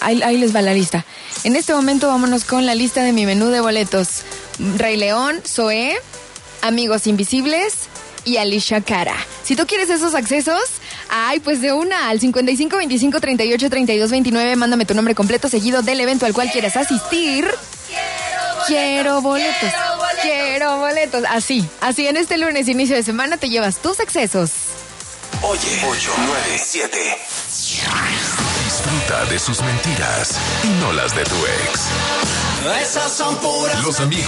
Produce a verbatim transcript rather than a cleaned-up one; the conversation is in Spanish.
ahí, ahí les va la lista. En este momento vámonos con la lista de mi menú de boletos. Rey León, Zoé, Amigos Invisibles y Alicia Cara. Si tú quieres esos accesos, ay, pues de una al cincuenta y cinco, veinticinco, treinta y ocho, treinta y dos, veintinueve, mándame tu nombre completo seguido del evento al cual quieras asistir. Quiero boletos, quiero boletos. Así, así en este lunes, inicio de semana, te llevas tus accesos. Oye, ocho, nueve, siete. Disfruta de sus mentiras y no las de tu ex. Esas son puras Los amigos.